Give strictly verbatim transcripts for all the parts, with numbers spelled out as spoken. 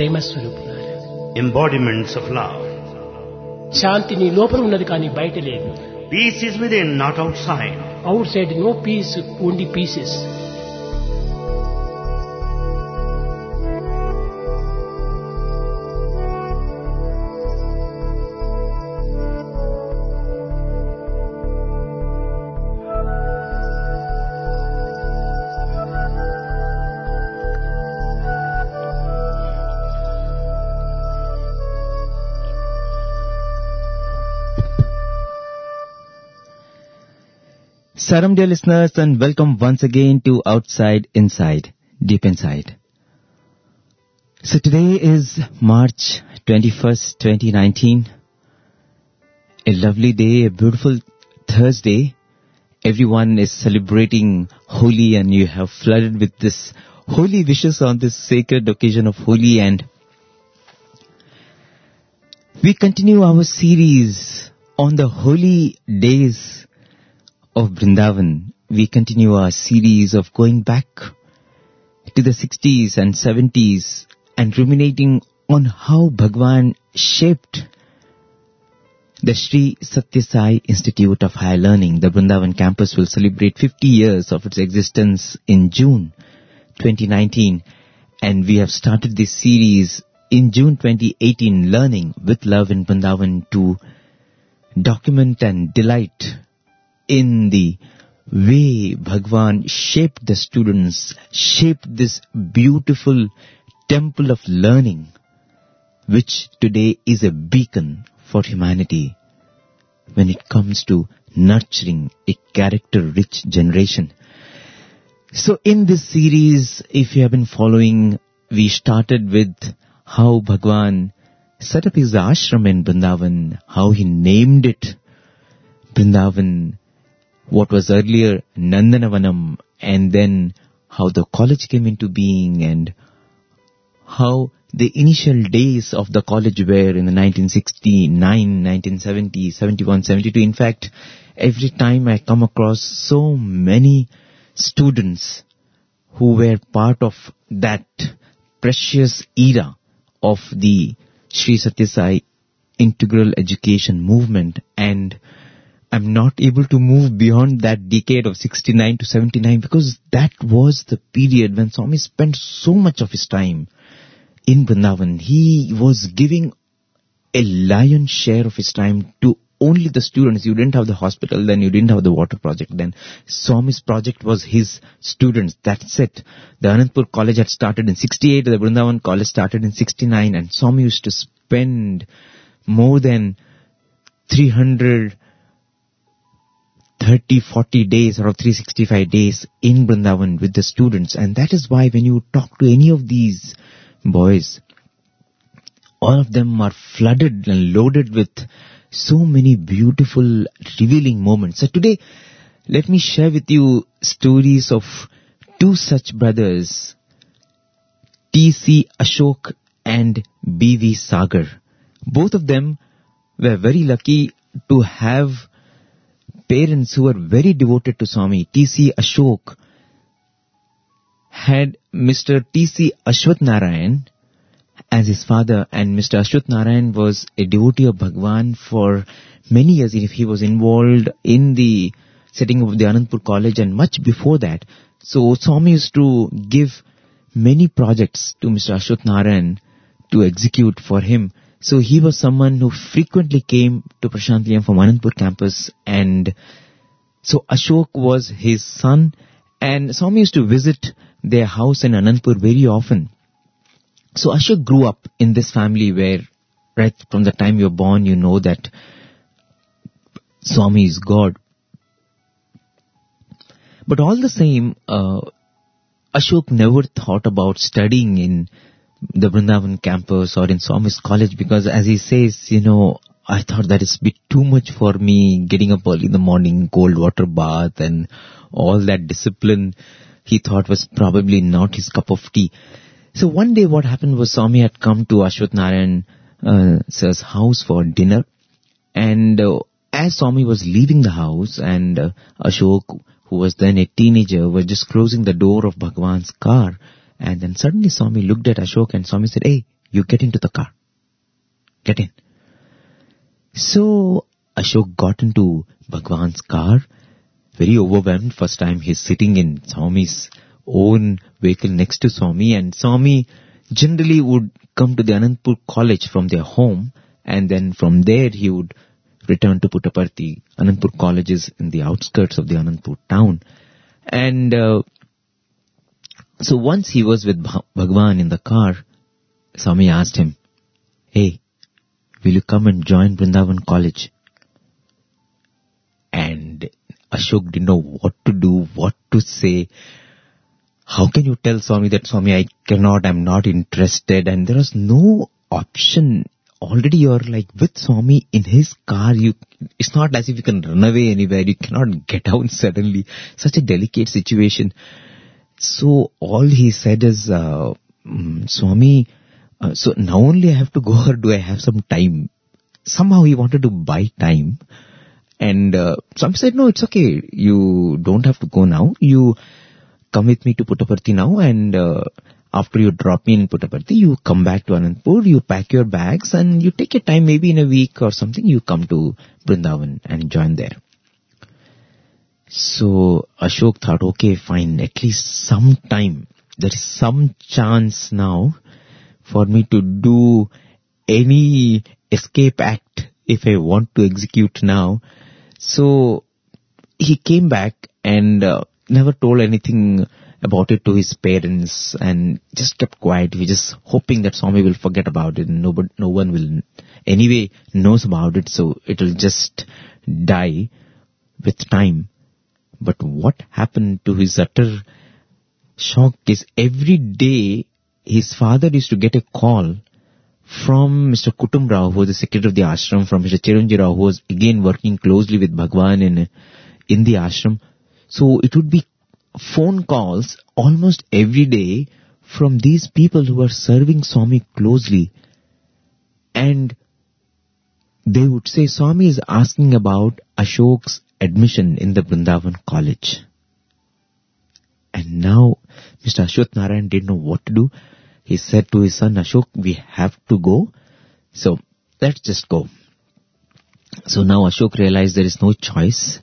ప్రేమ స్వరూపులారా. embodiments of love. శాంతి నీ లోపల ఉన్నది కానీ బయట లేదు. Peace is within, not outside. Outside no peace, only pieces. Salam dear listeners, and welcome once again to Outside Inside, Deep Inside. So today is March twenty-first, twenty nineteen. A lovely day, a beautiful Thursday. Everyone is celebrating Holi and you have flooded with this holy wishes on this sacred occasion of Holi, and we continue our series on the holy days of Vrindavan. We continue our series of going back to the sixties and seventies and ruminating on how Bhagwan shaped the Sri Satya Sai Institute of Higher Learning. The Vrindavan campus will celebrate fifty years of its existence in June twenty nineteen, and we have started this series in June twenty eighteen, Learning with Love in Vrindavan, to document and delight in the way Bhagwan shaped the students, shaped this beautiful temple of learning, which today is a beacon for humanity when it comes to nurturing a character-rich generation. So in this series, if you have been following, we started with how Bhagwan set up his ashram in Vrindavan, how he named it Vrindavan, what was earlier Nandanavanam, and then how the college came into being, and how the initial days of the college were in the nineteen sixty-nine, nineteen seventy, seventy-one, seventy-two. In fact, every time I come across so many students who were part of that precious era of the Sri Satya Sai integral education movement, and I'm not able to move beyond that decade of sixty-nine to seventy-nine, because that was the period when Swami spent so much of his time in Vrindavan. He was giving a lion's share of his time to only the students. You didn't have the hospital, then you didn't have the water project, then Swami's project was his students. That's it. The Anandpur College had started in sixty-eight, the Vrindavan College started in sixty-nine, and Swami used to spend more than three hundred thirty, forty days or three hundred sixty-five days in Vrindavan with the students. And that is why when you talk to any of these boys, all of them are flooded and loaded with so many beautiful, revealing moments. So today, let me share with you stories of two such brothers, T C Ashok and B V Sagar. Both of them were very lucky to have parents who were very devoted to Swami. T C Ashok had Mister T C Ashwath Narayan as his father, and Mister Ashwath Narayan was a devotee of Bhagwan for many years. He was involved in the setting of the Anandpur College and much before that. So Swami used to give many projects to Mister Ashwath Narayan to execute for him. So he was someone who frequently came to Prashant Liyam from Anandpur campus, and so Ashok was his son, and Swami used to visit their house in Anandpur very often. So Ashok grew up in this family where right from the time you're born you know that Swami is God. But all the same, uh, Ashok never thought about studying in the Vrindavan campus or in Swami's college, because as he says, you know, I thought that is a bit too much for me, getting up early in the morning, cold water bath and all that discipline he thought was probably not his cup of tea. So one day what happened was Swami had come to Ashwath Narayan uh, sir's house for dinner, and uh, as Swami was leaving the house, and uh, Ashok, who was then a teenager, was just closing the door of Bhagwan's car, and then suddenly Swami looked at Ashok and Swami said, "Hey, You get into the car. Get in. So Ashok got into Bhagwan's car, very overwhelmed. First time he's sitting in Swami's own vehicle next to Swami, and Swami generally would come to the Anandpur college from their home, and then from there he would return to Puttaparthi. Anandpur college is in the outskirts of the Anandpur town. And uh, so once he was with Bhagwan in the car, Swami asked him, "Hey, will you come and join Vrindavan College?" And Ashok didn't know what to do, what to say. How can you tell Swami that, Swami, I cannot, I'm not interested? And there was no option. Already you're like with Swami in his car. You, it's not as if you can run away anywhere. You cannot get out suddenly. Such a delicate situation. So all he said is, uh, mm, Swami, uh, so now only I have to go, or do I have some time? Somehow he wanted to buy time. And uh, Swami said, no, it's okay. You don't have to go now. You come with me to Puttaparthi now, and uh, after you drop me in Puttaparthi, you come back to Anandpur, you pack your bags, and you take your time, maybe in a week or something, you come to Vrindavan and join there. So Ashok thought, okay, fine, at least some time. There is some chance now for me to do any escape act if I want to execute now. So he came back and uh, never told anything about it to his parents and just kept quiet. He was just hoping that Swami will forget about it and nobody, no one will anyway knows about it, so it will just die with time. But what happened to his utter shock is every day his father used to get a call from Mister Kutum Rao, who was the secretary of the ashram, from Mister Chiranjit Rao, who was again working closely with Bhagwan in, in the ashram. So it would be phone calls almost every day from these people who were serving Swami closely. And they would say, Swami is asking about Ashok's admission in the Vrindavan college. And now Mister Ashwath Narayan didn't know what to do. He said to his son, Ashok, we have to go. So let's just go. So now Ashok realized there is no choice.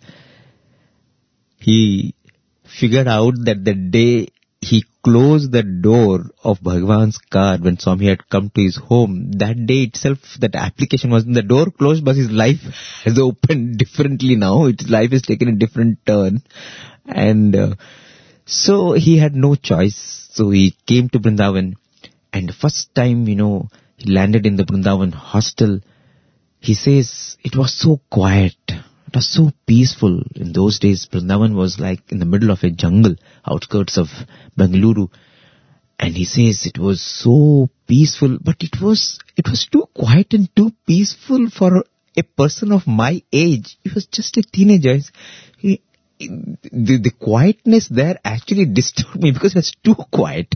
He figured out that the day he closed the door of Bhagwan's car when Swami had come to his home, that day itself, that application was, the door closed, but his life has opened differently now. His life has taken a different turn. And uh, so he had no choice. So he came to Vrindavan. And the first time, you know, he landed in the Vrindavan hostel, he says, it was so quiet. It was so peaceful. In those days, Vrindavan was like in the middle of a jungle, outskirts of Bengaluru. And he says it was so peaceful, but it was, it was too quiet and too peaceful for a person of my age. He was just a teenager. He, the, the quietness there actually disturbed me because it was too quiet.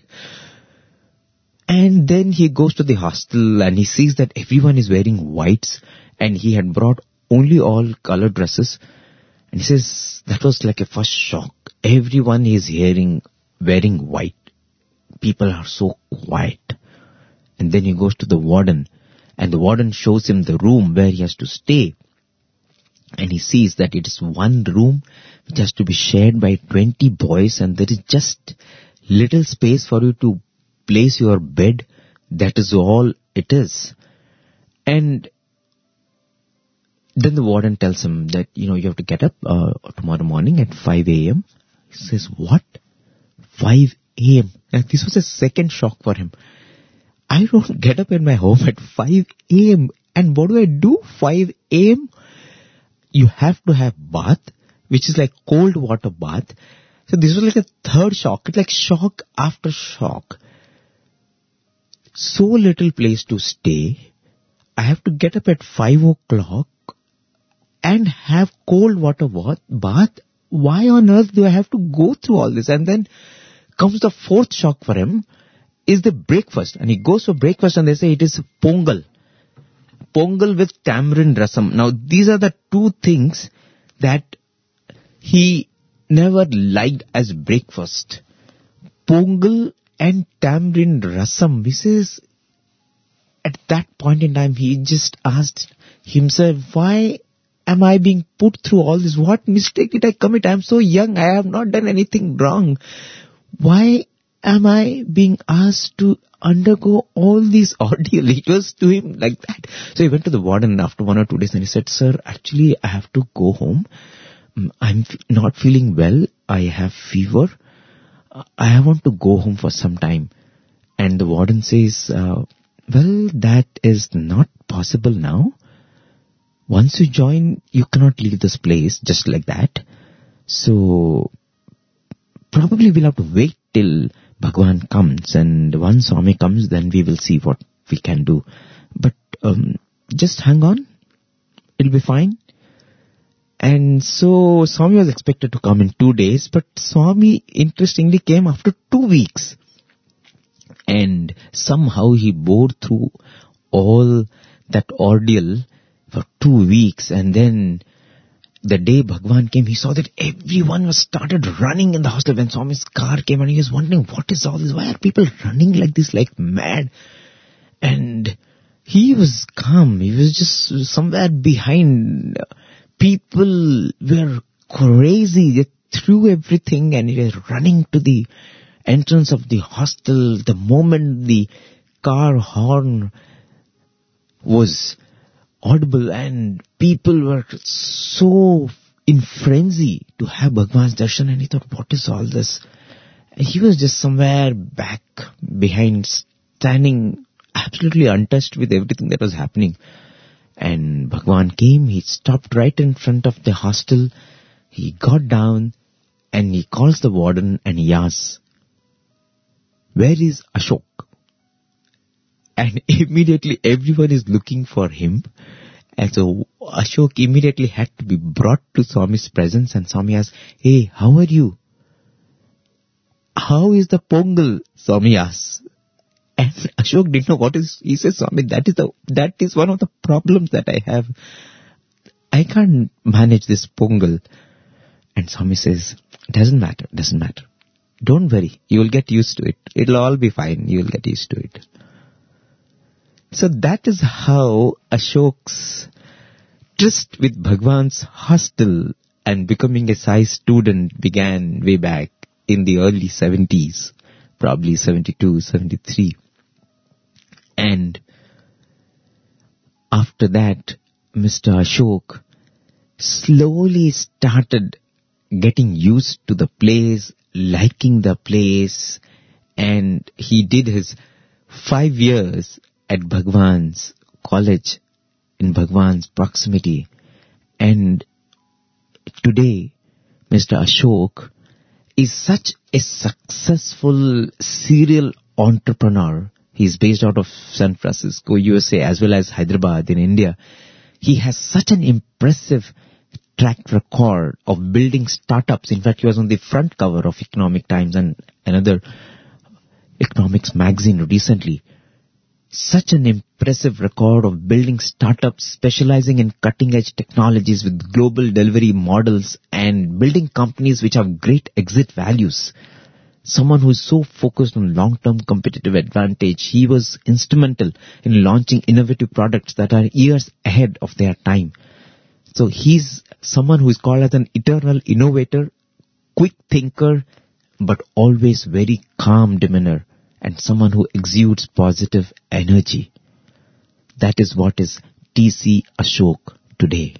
And then he goes to the hostel and he sees that everyone is wearing whites and he had brought only all colored dresses. And he says that was like a first shock. Everyone is hearing, wearing white. People are so quiet. And then he goes to the warden and the warden shows him the room where he has to stay. And he sees that it is one room which has to be shared by twenty boys and there is just little space for you to place your bed. That is all it is. And then the warden tells him that, you know, you have to get up uh, tomorrow morning at five a.m. He says, what? five a.m. And this was a second shock for him. I don't get up in my home at five a.m. And what do I do five a.m.? You have to have bath, which is like cold water bath. So this was like a third shock. It's like shock after shock. So little place to stay. I have to get up at five o'clock and have cold water bath. Why on earth do I have to go through all this? And then comes the fourth shock for him is the breakfast. And he goes for breakfast and they say it is pongal. Pongal with tamarind rasam. Now these are the two things that he never liked as breakfast. Pongal and tamarind rasam. He says, at that point in time, he just asked himself, why am I being put through all this? What mistake did I commit? I am so young. I have not done anything wrong. Why am I being asked to undergo all these ordeal? It was to him like that. So he went to the warden after one or two days and he said, sir, actually I have to go home. I'm not feeling well. I have fever. I want to go home for some time. And the warden says, uh, well, that is not possible now. Once you join, you cannot leave this place just like that. So probably we'll have to wait till Bhagwan comes. And once Swami comes, then we will see what we can do. But um, just hang on. It'll be fine. And so Swami was expected to come in two days, but Swami interestingly came after two weeks. And somehow he bore through all that ordeal for two weeks. And then the day Bhagwan came, he saw that everyone was started running in the hostel. When Swami's car came and he was wondering, what is all this? Why are people running like this, like mad? And he was calm. He was just somewhere behind. People were crazy. They threw everything and they were running to the entrance of the hostel. The moment the car horn was audible and people were so in frenzy to have Bhagwan's darshan, and he thought, what is all this? And he was just somewhere back behind, standing absolutely untouched with everything that was happening. And Bhagwan came, he stopped right in front of the hostel. He got down and he calls the warden and he asks, where is Ashok? And immediately everyone is looking for him. And so Ashok immediately had to be brought to Swami's presence, and Swami asked, hey, how are you? How is the Pongal? Swami asked. And Ashok didn't know what is, he says, Swami, that is the, that is one of the problems that I have. I can't manage this Pongal. And Swami says, doesn't matter, doesn't matter. Don't worry, you will get used to it. It'll all be fine, you will get used to it. So that is how Ashok's tryst with Bhagwan's hostel and becoming a Sai student began way back in the early seventies, probably seventy-two, seventy-three. And after that, Mister Ashok slowly started getting used to the place, liking the place, and he did his five years at Bhagwan's college, in Bhagwan's proximity. And today, Mister Ashok is such a successful serial entrepreneur. He's based out of San Francisco, U S A, as well as Hyderabad in India. He has such an impressive track record of building startups. In fact, he was on the front cover of Economic Times and another economics magazine recently. Such an impressive record of building startups specializing in cutting-edge technologies with global delivery models and building companies which have great exit values. Someone who is so focused on long-term competitive advantage. He was instrumental in launching innovative products that are years ahead of their time. So he's someone who is called as an eternal innovator, quick thinker, but always very calm demeanor, and someone who exudes positive energy. That is what is T C Ashok today.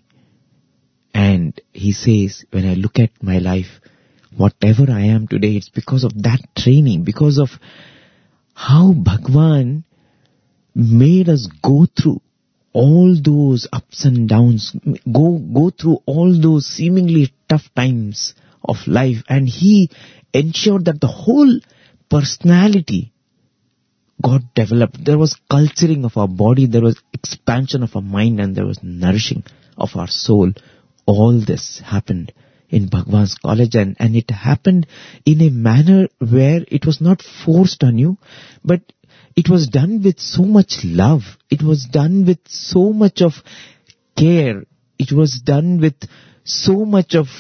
And he says, when I look at my life, whatever I am today, it's because of that training, because of how Bhagwan made us go through all those ups and downs, go, go through all those seemingly tough times of life. And he ensured that the whole personality got developed. There was culturing of our body, there was expansion of our mind, and there was nourishing of our soul. All this happened in Bhagwan's college, and, and it happened in a manner where it was not forced on you, but it was done with so much love. It was done with so much of care. It was done with so much of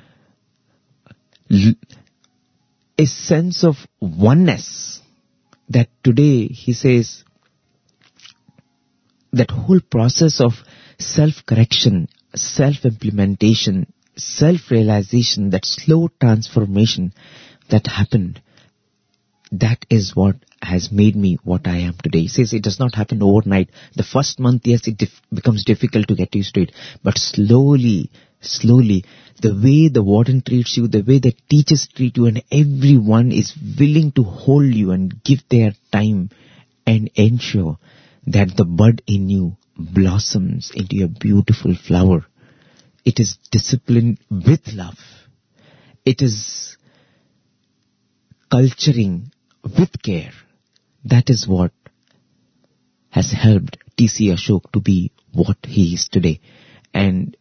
l- a sense of oneness that today he says, that whole process of self-correction, self-implementation, self-realization, that slow transformation that happened, that is what has made me what I am today. He says it does not happen overnight. The first month, yes, it dif- becomes difficult to get used to it. But slowly, slowly, the way the warden treats you, the way the teachers treat you, and everyone is willing to hold you and give their time and ensure that the bud in you blossoms into a beautiful flower. It is discipline with love. It is culturing with care. That is what has helped T C Ashok to be what he is today. And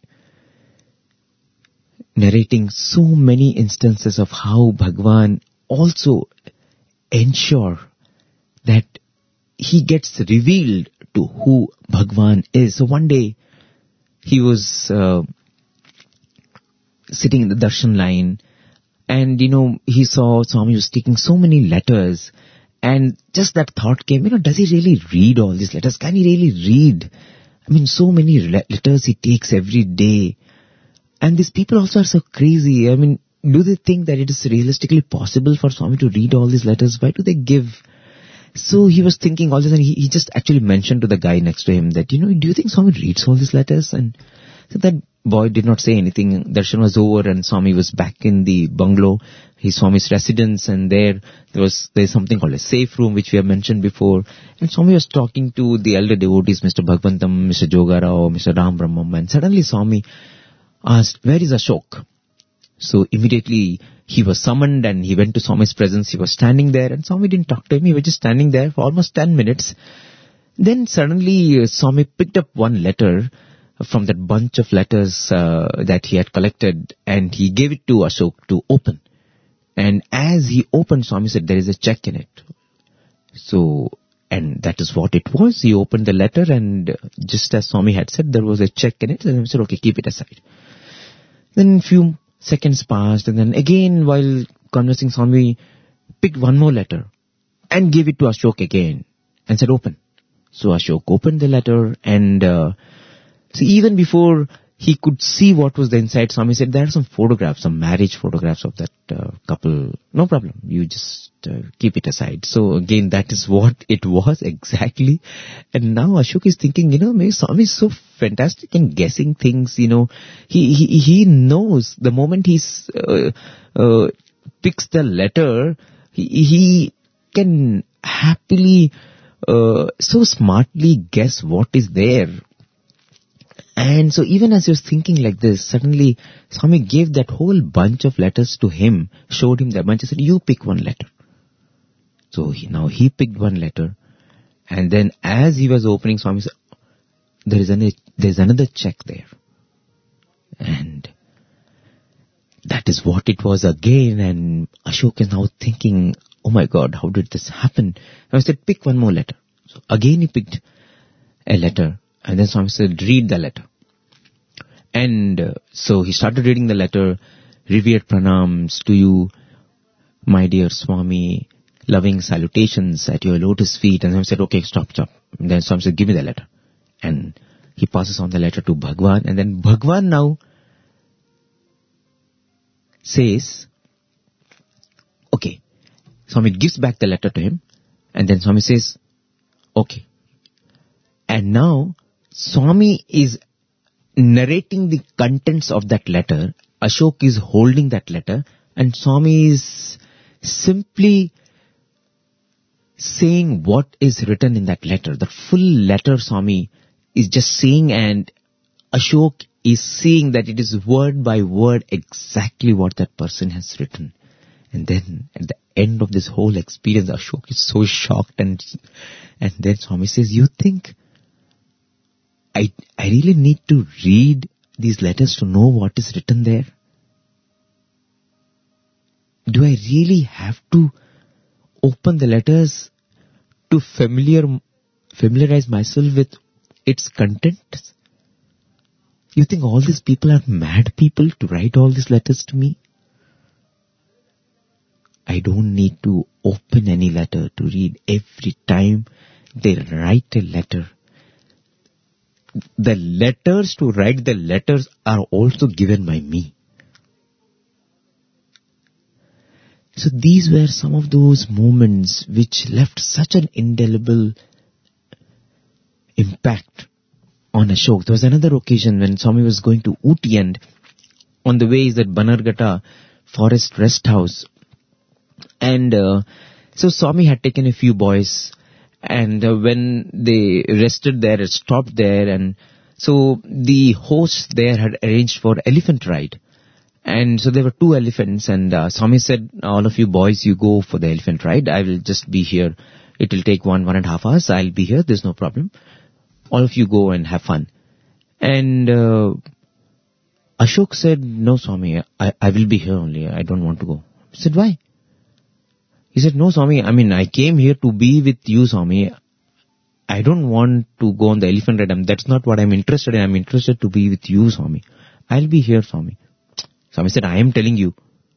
narrating so many instances of how Bhagwan also ensure that he gets revealed to who Bhagwan is. So one day he was uh, sitting in the darshan line, and you know, he saw Swami was taking so many letters, and just that thought came, you know, does he really read all these letters? Can he really read? I mean, so many le- letters he takes every day. And these people also are so crazy. I mean, do they think that it is realistically possible for Swami to read all these letters? Why do they give? So he was thinking all this, and he, he just actually mentioned to the guy next to him that, you know, do you think Swami reads all these letters? And so that boy did not say anything. Darshan was over and Swami was back in the bungalow, his Swami's residence, and there there was there's something called a safe room, which we have mentioned before. And Swami was talking to the elder devotees, Mister Bhagwantam, Mister Jogarao, Mister Ram Brahmam, and suddenly Swami asked, where is Ashok? So immediately he was summoned and he went to Swami's presence. He was standing there and Swami didn't talk to him. He was just standing there for almost ten minutes. Then suddenly uh, Swami picked up one letter from that bunch of letters uh, that he had collected, and he gave it to Ashok to open. And as he opened, Swami said, there is a check in it. So, and that is what it was. He opened the letter, and just as Swami had said, there was a check in it, and he said, okay, keep it aside. Then a few seconds passed, and then again, while conversing, Swami picked one more letter and gave it to Ashok again and said, open. So Ashok opened the letter, and uh, so even before he could see what was the inside, Swami said, there are some photographs, some marriage photographs of that uh, couple. No problem. You just uh, keep it aside. So again, that is what it was exactly. And now Ashok is thinking, you know, maybe Swami is so fantastic in guessing things, you know. He, he, he knows the moment he uh, uh, picks the letter, he, he can happily, uh, so smartly guess what is there. And so even as he was thinking like this, suddenly Swami gave that whole bunch of letters to him, showed him that bunch, and said, you pick one letter. So he, now he picked one letter, and then as he was opening, Swami said, there is an, there's another check there. And that is what it was again, and Ashok is now thinking, oh my God, how did this happen? And I said, pick one more letter. So again he picked a letter. And then Swami said, read the letter. And uh, so he started reading the letter. Revered pranams to you, my dear Swami. Loving salutations at your lotus feet. And Swami said, okay, stop, stop. And then Swami said, give me the letter. And he passes on the letter to Bhagwan. And then Bhagwan now says, okay. Swami gives back the letter to him. And then Swami says, okay. And now Swami is narrating the contents of that letter. Ashok is holding that letter, and Swami is simply saying what is written in that letter. The full letter Swami is just saying, and Ashok is seeing that it is word by word exactly what that person has written. And then at the end of this whole experience, Ashok is so shocked, and and then Swami says, you think I, I really need to read these letters to know what is written there? Do I really have to open the letters to familiar, familiarize myself with its content? You think all these people are mad people to write all these letters to me? I don't need to open any letter to read. Every time they write a letter, the letters to write the letters are also given by me. So these were some of those moments which left such an indelible impact on Ashok. There was another occasion when Swami was going to Ooty, and on the way is that Bannerghatta Forest Rest House. And uh, so Swami had taken a few boys, and uh, when they rested there, it stopped there, and so the host there had arranged for elephant ride. And so there were two elephants, and uh, Swami said, all of you boys, you go for the elephant ride. I will just be here. It will take one, one and a half hours. I'll be here. There's no problem. All of you go and have fun. And uh, Ashok said, no, Swami, I, I will be here only. I don't want to go. I said, why? He said, no, Swami, I mean, I came here to be with you, Swami. I don't want to go on the elephant ride. I mean, that's not what I'm interested in. I'm interested to be with you, Swami. I'll be here, Swami. Swami said, I am telling you.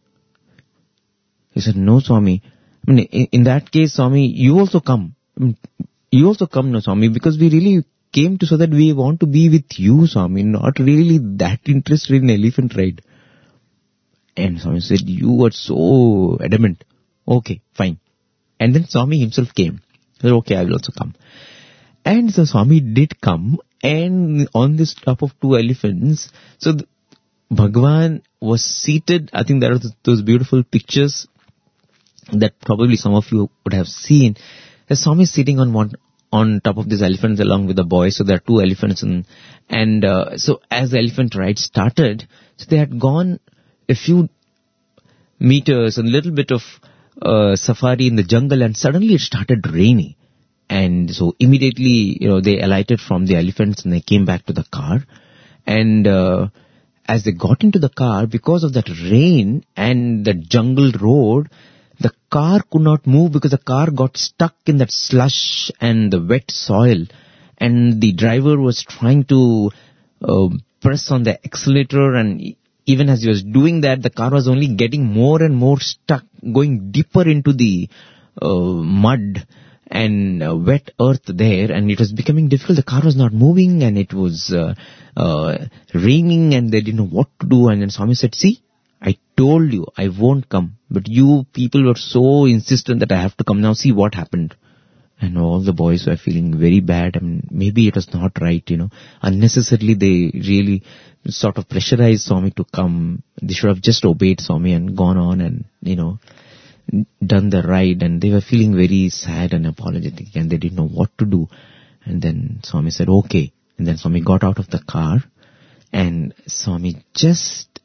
He said, no, Swami. I mean, in, in that case, Swami, you also come. I mean, you also come, no, Swami, because we really came to so that we want to be with you, Swami, not really that interested in elephant ride. And Swami said, you are so adamant. Okay, fine. And then Swami himself came. He said, okay, I will also come. And so Swami did come, and on this top of two elephants, so the, Bhagwan was seated. I think there are those beautiful pictures that probably some of you would have seen. The Swami is sitting on one, on top of these elephants along with the boys. So there are two elephants, and and uh, so as the elephant ride started, so they had gone a few meters, a little bit of uh, safari in the jungle, and suddenly it started raining. And so immediately, you know, they alighted from the elephants and they came back to the car. And uh, as they got into the car, because of that rain and the jungle road, the car could not move because the car got stuck in that slush and the wet soil. And the driver was trying to uh, press on the accelerator, and even as he was doing that, the car was only getting more and more stuck, going deeper into the uh, mud and uh, wet earth there, and it was becoming difficult. The car was not moving, and it was uh, uh, raining, and they didn't know what to do. And then Swami said, see, I told you I won't come, but you people were so insistent that I have to come. Now see what happened. And all the boys were feeling very bad. I mean, maybe it was not right, you know. Unnecessarily they really sort of pressurized Swami to come. They should have just obeyed Swami and gone on and, you know, done the ride. And they were feeling very sad and apologetic, and they didn't know what to do. And then Swami said, okay. And then Swami got out of the car, and Swami just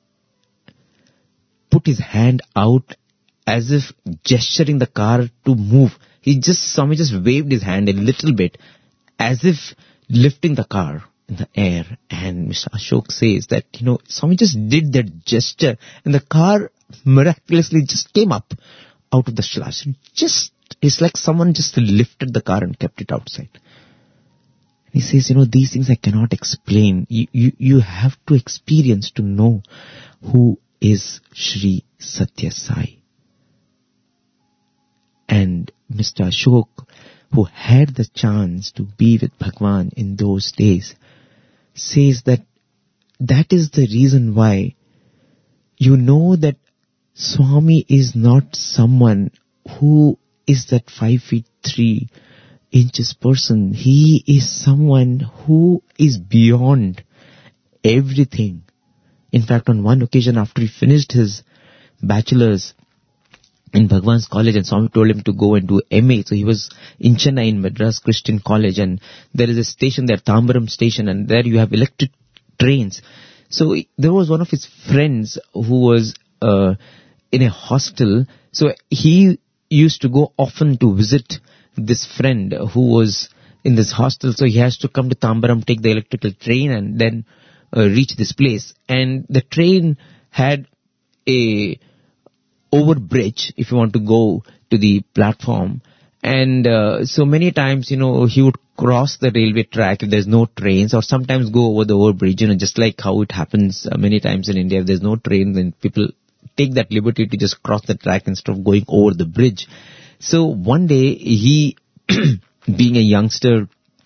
put his hand out as if gesturing the car to move. He just, Swami just waved his hand a little bit as if lifting the car in the air. And Mister Ashok says that, you know, Swami just did that gesture, and the car miraculously just came up out of the slush. Just, it's like someone just lifted the car and kept it outside. He says, you know, these things I cannot explain. You, you, you have to experience to know who is Sri Satya Sai. And Mister Ashok, who had the chance to be with Bhagwan in those days, says that that is the reason why you know that Swami is not someone who is that five feet three inches person. He is someone who is beyond everything. In fact, on one occasion after he finished his bachelor's in Bhagwan's college, and Swami told him to go and do M A. So he was in Chennai in Madras Christian College, and there is a station there, Tambaram station, and there you have electric trains. So there was one of his friends who was uh, in a hostel. So he used to go often to visit this friend who was in this hostel. So he has to come to Tambaram, take the electrical train, and then uh, reach this place. And the train had a over bridge if you want to go to the platform. And uh, so many times, you know, he would cross the railway track if there's no trains, or sometimes go over the overbridge, you know, just like how it happens uh, many times in India. If there's no train, then people take that liberty to just cross the track instead of going over the bridge. So one day he, being a youngster,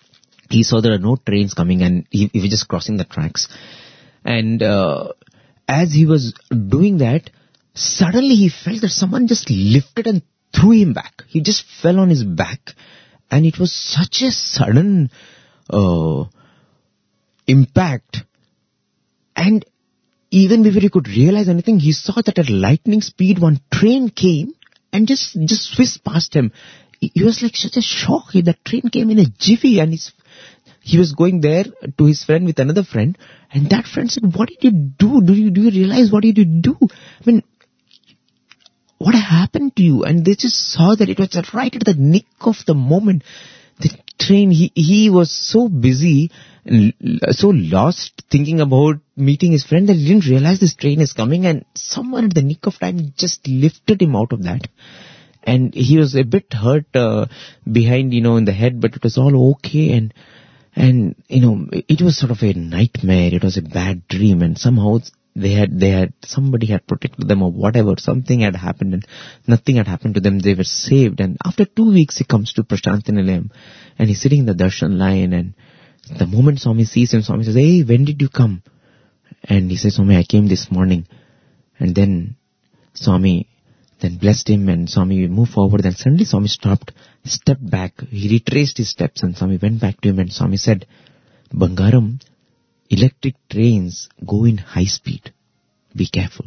he saw there are no trains coming and he, he was just crossing the tracks. And uh, as he was doing that, suddenly he felt that someone just lifted and threw him back. He just fell on his back. And it was such a sudden uh, impact. And even before he could realize anything, he saw that at lightning speed one train came and just, just whizzed past him. He, he was like such a shock. He, that train came in a jiffy and his, he was going there to his friend with another friend. And that friend said, what did you do? Do you, do you realize what did you do? I mean, what happened to you? And they just saw that it was right at the nick of the moment. The train, he, he was so busy, so lost thinking about meeting his friend that he didn't realize this train is coming, and someone at the nick of time just lifted him out of that. And he was a bit hurt uh, behind, you know, in the head, but it was all okay. And, and, you know, it was sort of a nightmare. It was a bad dream, and somehow They had, they had, somebody had protected them or whatever, something had happened and nothing had happened to them. They were saved. And after two weeks, he comes to Prashanthi Nilayam and he's sitting in the darshan line, and the moment Swami sees him, Swami says, hey, when did you come? And he says, Swami, I came this morning. And then Swami then blessed him, and Swami moved forward, and suddenly Swami stopped, stepped back. He retraced his steps, and Swami went back to him, and Swami said, Bangaram, electric trains go in high speed. Be careful.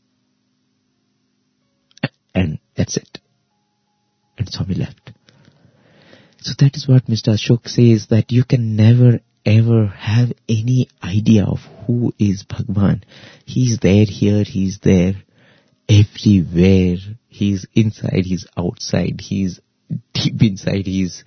And that's it. And Swami left. So that is what Mister Ashok says, that you can never ever have any idea of who is Bhagwan. He's there here, he's there everywhere. He's inside, he's outside, he's deep inside, he's,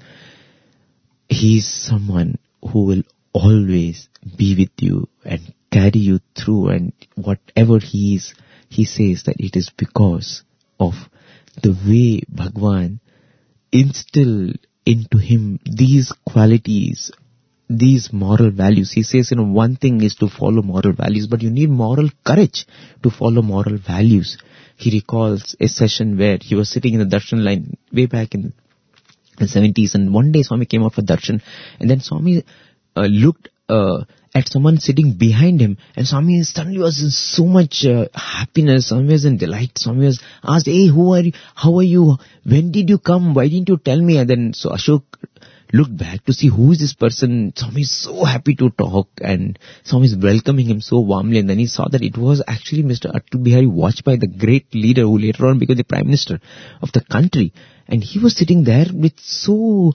he's someone who will always be with you and carry you through, and whatever he is, he says that it is because of the way Bhagwan instilled into him these qualities, these moral values. He says, you know, one thing is to follow moral values, but you need moral courage to follow moral values. He recalls a session where he was sitting in the darshan line way back in the seventies, and one day Swami came out for darshan, and then Swami Uh, looked uh, at someone sitting behind him, and Swami suddenly was in so much uh, happiness. Swami was in delight. Swami was asked, hey, who are you? How are you? When did you come? Why didn't you tell me? And then so Ashok looked back to see who is this person. Swami is so happy to talk, and Swami is welcoming him so warmly. And then he saw that it was actually Mister Atal Bihari Vajpayee, the great leader who later on became the Prime Minister of the country. And he was sitting there with so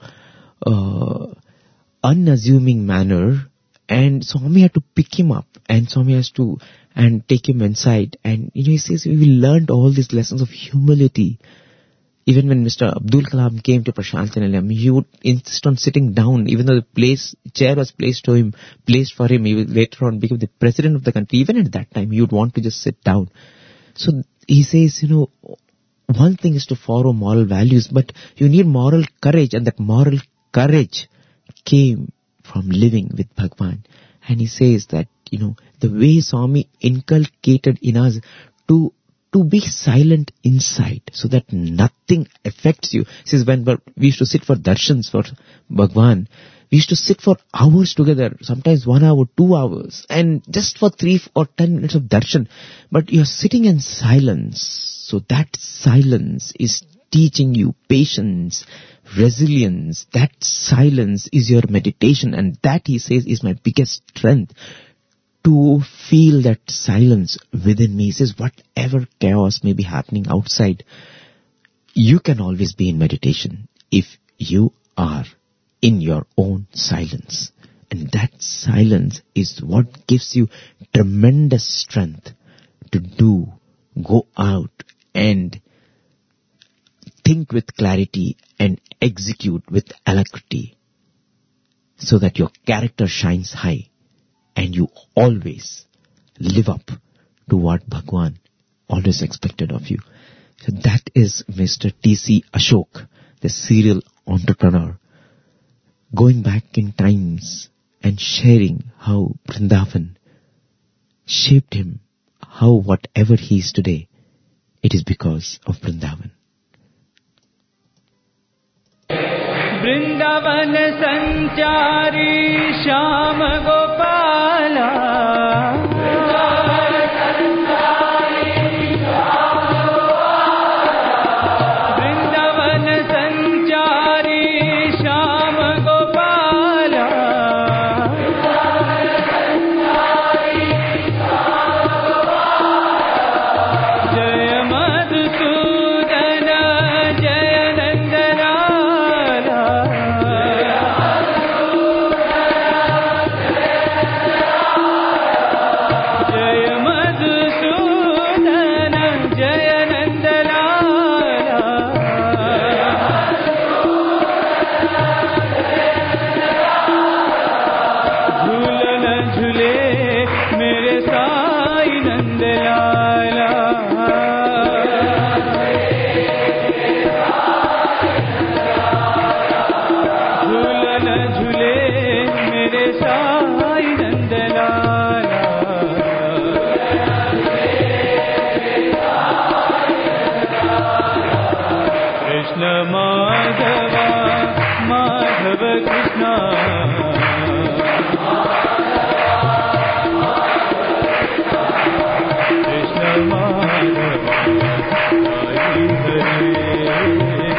Uh, unassuming manner, and Swami had to pick him up, and Swami has to and take him inside. And you know, he says we learned all these lessons of humility. Even when Mister Abdul Kalam came to Prashanthi Nilayam, he would insist on sitting down, even though the place chair was placed to him, placed for him. He would later on become the president of the country. Even at that time, he would want to just sit down. So he says, you know, one thing is to follow moral values, but you need moral courage, and that moral courage came from living with Bhagwan. And he says that, you know, the way Swami inculcated in us to to be silent inside so that nothing affects you. He says when we used to sit for darshans for Bhagwan, we used to sit for hours together, sometimes one hour, two hours, and just for three or ten minutes of darshan. But you're sitting in silence, so that silence is teaching you patience, resilience. That silence is your meditation, and that, he says, is my biggest strength, to feel that silence within me. He says whatever chaos may be happening outside, you can always be in meditation if you are in your own silence. And that silence is what gives you tremendous strength to do, go out and think with clarity and execute with alacrity, so that your character shines high and you always live up to what Bhagwan always expected of you. So that is Mister T C Ashok, the serial entrepreneur, going back in times and sharing how Vrindavan shaped him, how whatever he is today, it is because of Vrindavan. Vrindavan संचारी श्याम गोपाला वृंदावन संचारी श्याम गोपाला जय मधुसूदन जय नंदलाला जय मधुसूदन जय नंदलाला झूलन झूले मेरे साई नंदलाला झूलन झूले मेरे साई नंदलाला कृष्ण माधव माधव कृष्ण कृष्ण माधव हरि हरे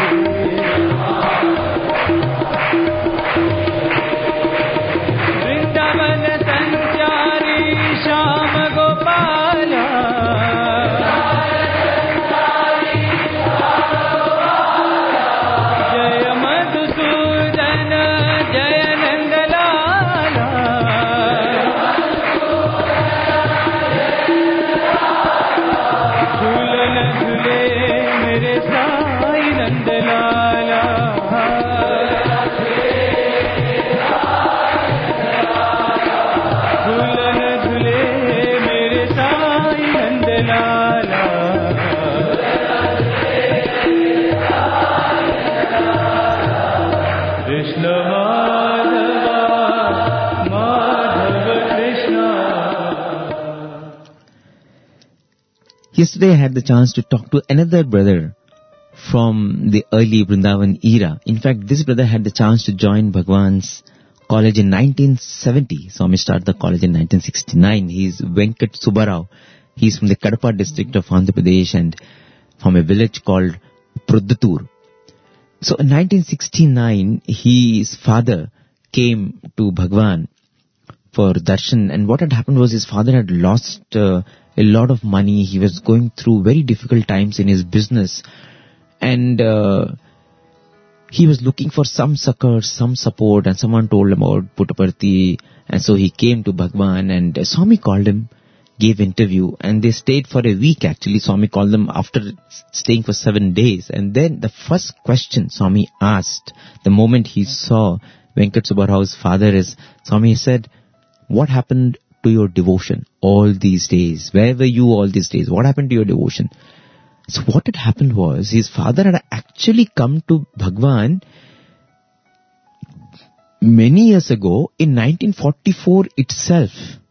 वृंदावन संचारी श्याम गोपाला जय मधुसूदन जय नंदलाला झूलन झूले मेरे साई नंदलाला झूलन झूले मेरे Sai Nandlala Krishna Madhav Madhav Krishna Yesterday I had the chance to talk to another brother from the early Vrindavan era. In fact, this brother had the chance to join Bhagwan's college in nineteen seventy. Swami started the college in nineteen sixty-nine. He's Venkat Subbarao. He's from the Kadapa district of Andhra Pradesh and from a village called Pruddutur. So in nineteen sixty-nine, his father came to Bhagwan for darshan, and what had happened was his father had lost uh, a lot of money. He was going through very difficult times in his business, and uh, he was looking for some succor, some support, and someone told him about Puttaparthi, and so he came to Bhagwan, and uh, Swami called him, gave interview, and they stayed for a week actually. Swami called them after staying for seven days, and then the first question Swami asked the moment he saw Venkat Subbarao's father is, Swami said, what happened to your devotion all these days? Where were you all these days? What happened to your devotion? So what had happened was, his father had actually come to Bhagwan many years ago in nineteen forty-four itself,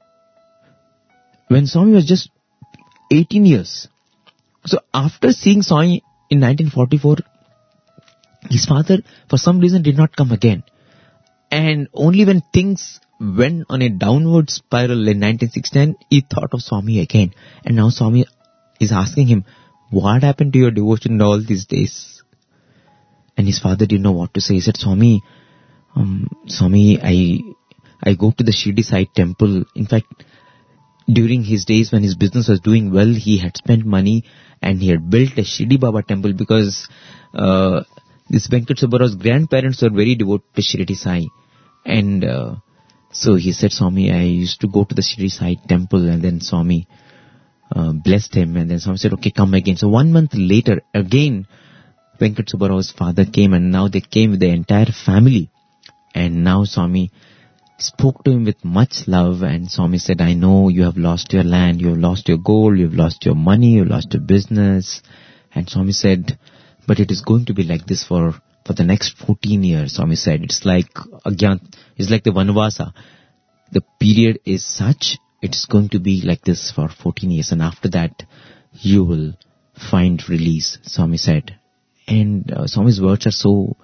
when Swami was just eighteen years. So after seeing Swami in nineteen forty-four, his father for some reason did not come again. And only when things went on a downward spiral in nineteen sixty-nine, he thought of Swami again. And now Swami is asking him, what happened to your devotion all these days? And his father didn't know what to say. He said, Swami, um, Swami, I, I go to the Shirdi Sai temple. In fact, during his days when his business was doing well, he had spent money and he had built a Shirdi Baba temple because uh, this Venkat Subbarao's grandparents were very devoted to Shirdi Sai. And uh, so he said, Swami, I used to go to the Shirdi Sai temple, and then Swami uh, blessed him, and then Swami said, okay, come again. So one month later, again, Venkat Subbarao's father came, and now they came with the entire family. And now Swami spoke to him with much love, and Swami said, I know you have lost your land, you have lost your gold, you have lost your money, you have lost your business. And Swami said, but it is going to be like this for for the next fourteen years. Swami said, it's like Agyant, it's like the Vanvasa. The period is such, it's going to be like this for fourteen years, and after that, you will find release, Swami said. And uh, Swami's words are so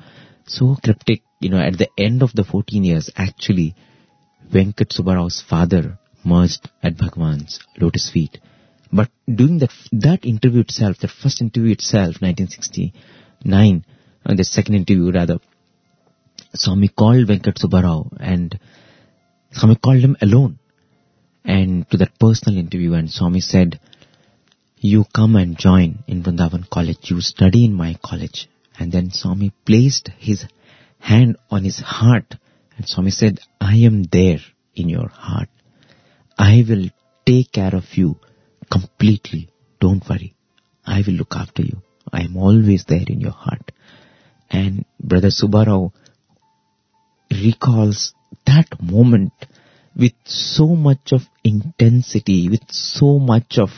so cryptic. You know, at the end of the fourteen years, actually, Venkat Subbarau's father merged at Bhagwan's lotus feet. But during that that interview itself, that first interview itself, nineteen sixty-nine, uh, the second interview rather, Swami called Venkat Subbarao, and Swami called him alone, and to that personal interview, and Swami said, "You come and join in Vrindavan College. You study in my college." And then Swami placed his hand on his heart, and Swami said, "I am there in your heart. I will take care of you completely. Don't worry. I will look after you. I am always there in your heart." And Brother Subbarao recalls that moment with so much of intensity, with so much of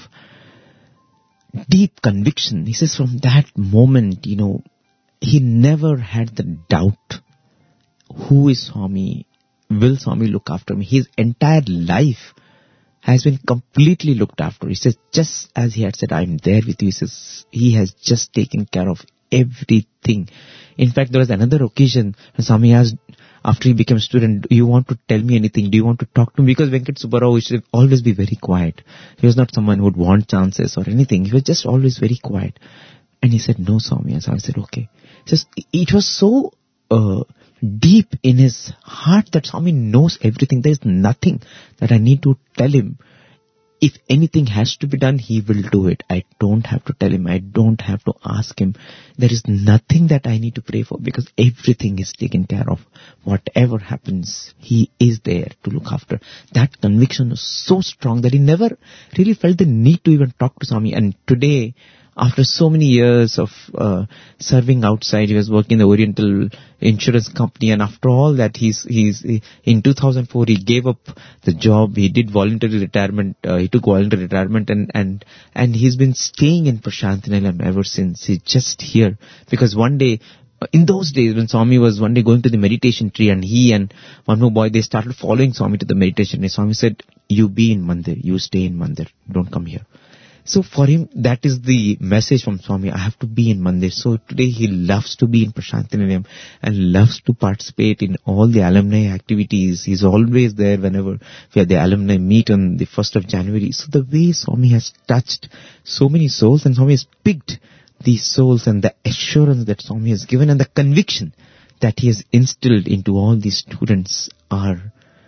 deep conviction. He says from that moment, you know, he never had the doubt, who is Swami? Will Swami look after me? His entire life has been completely looked after. He says, just as he had said, "I am there with you," he says, he has just taken care of everything. In fact, there was another occasion when Swami asked, after he became a student, "Do you want to tell me anything? Do you want to talk to me?" Because Venkat Subbarao used to always be very quiet. He was not someone who would want chances or anything. He was just always very quiet. And he said, "No, Swami." And Swami said, "Okay." Just, it was so uh, deep in his heart that Swami knows everything. There is nothing that I need to tell him. If anything has to be done, he will do it. I don't have to tell him. I don't have to ask him. There is nothing that I need to pray for, because everything is taken care of. Whatever happens, he is there to look after. That conviction was so strong that he never really felt the need to even talk to Swami. And today, after so many years of uh, serving outside, he was working in the Oriental Insurance Company, and after all that, he's he's he, in two thousand four he gave up the job. He did voluntary retirement. Uh, he took voluntary retirement, and and and he's been staying in Prashantinilayam ever since. He's just here because one day, in those days when Swami was one day going to the meditation tree, and he and one more boy, they started following Swami to the meditation tree. Swami said, "You be in Mandir. You stay in Mandir. Don't come here." So for him, that is the message from Swami. I have to be in Mandir. So today he loves to be in Prashantinilayam and loves to participate in all the alumni activities. He's always there whenever we have the alumni meet on the first of January. So the way Swami has touched so many souls, and Swami has picked these souls, and the assurance that Swami has given and the conviction that he has instilled into all these students are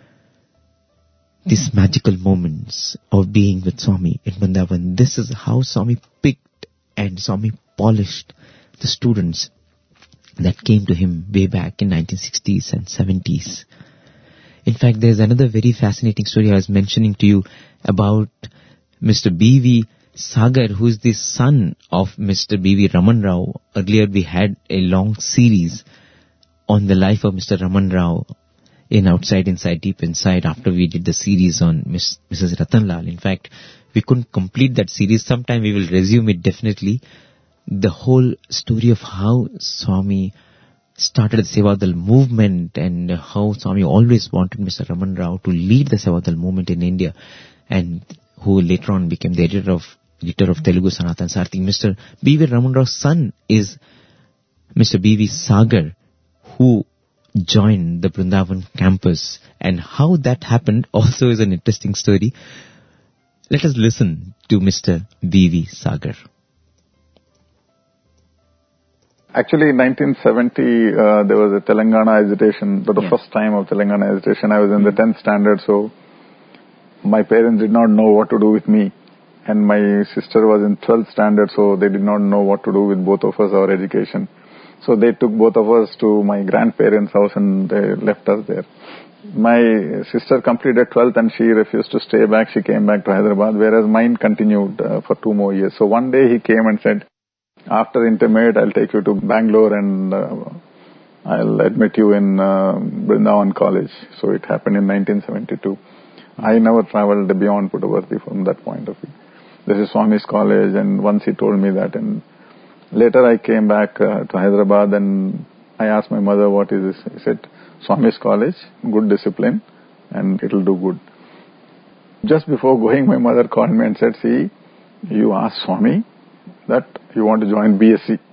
these magical moments of being with Swami in Vrindavan. This is how Swami picked and Swami polished the students that came to him way back in nineteen sixties and seventies. In fact, there is another very fascinating story I was mentioning to you about Mister B V Sagar, who is the son of Mister B V Raman Rao. Earlier we had a long series on the life of Mister Raman Rao in Outside, Inside, Deep Inside, after we did the series on Miss, Missus Ratanlal. In fact, we couldn't complete that series. Sometime we will resume it definitely. The whole story of how Swami started the Sevadal movement and how Swami always wanted Mister Raman Rao to lead the Sevadal movement in India, and who later on became the editor of editor of Telugu Sanatan Sarthi. Mister B V Raman Rao's son is Mister B V Sagar, who joined the Vrindavan campus, and how that happened also is an interesting story. Let us listen to Mister B V Sagar. Actually, in nineteen seventy, uh, there was a Telangana agitation, for the yeah. first time of Telangana agitation. I was in the tenth standard, so my parents did not know what to do with me. And my sister was in twelfth standard, so they did not know what to do with both of us, our education. So they took both of us to my grandparents' house and they left us there. My sister completed twelfth and she refused to stay back. She came back to Hyderabad, whereas mine continued uh, for two more years. So one day he came and said, after intermediate, I'll take you to Bangalore and uh, I'll admit you in uh, Vrindavan College. So it happened in nineteen seventy-two. I never traveled beyond Puttaparthi from that point of view. This is Swami's college, and once he told me that, and later I came back uh, to Hyderabad and I asked my mother, what is this? He said, Swami's college, good discipline, and it'll do good. Just before going, my mother called me and said, see, you asked Swami that you want to join B S c.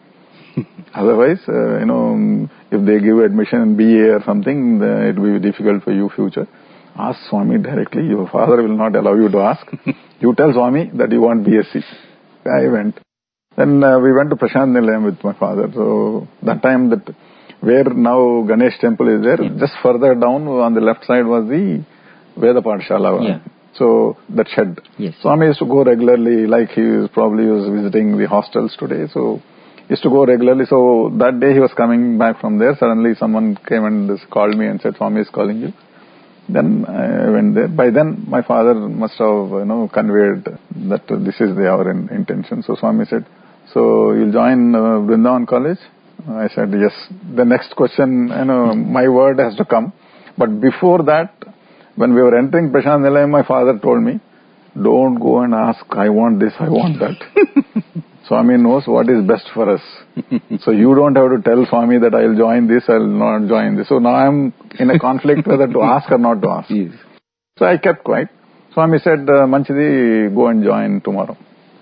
Otherwise, uh, you know, if they give admission in B A or something, then it will be difficult for you future. Ask Swami directly. Your father will not allow you to ask. You tell Swami that you want B S c. I went. Then uh, we went to Prashant Nilayam with my father. So that time, that where now Ganesh temple is there, yeah. just further down on the left side was the Veda Pathshala. Yeah. So that shed. Yes. Swami used to go regularly, like he was probably was visiting the hostels today. So he used to go regularly. So that day he was coming back from there. Suddenly someone came and just called me and said, Swami is calling you. Then I went there. By then my father must have, you know, conveyed that this is the, our in, intention. So Swami said, so you'll join uh, Vrindavan College? I said, yes. The next question, you know, my word has to come. But before that, when we were entering Prashant Nilayam, my father told me, don't go and ask, I want this, I want that. Swami knows what is best for us. So you don't have to tell Swami that I'll join this, I'll not join this. So now I'm in a conflict whether to ask or not to ask. Yes. So I kept quiet. Swami said, uh, Manchidi, go and join tomorrow.